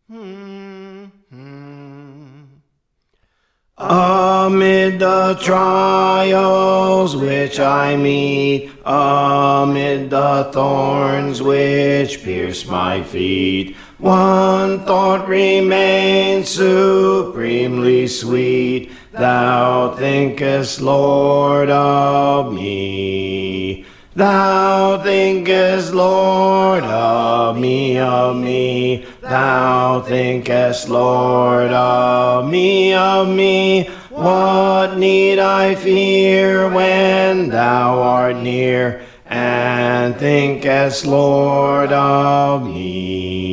Amid the trials which I meet, amid the thorns which pierce my feet, one thought remains supremely sweet. Thou thinkest, Lord, of me. Thou thinkest, Lord, of me, of me. Thou thinkest, Lord, of me, of me. What need I fear when thou art near, and thinkest, Lord, of me?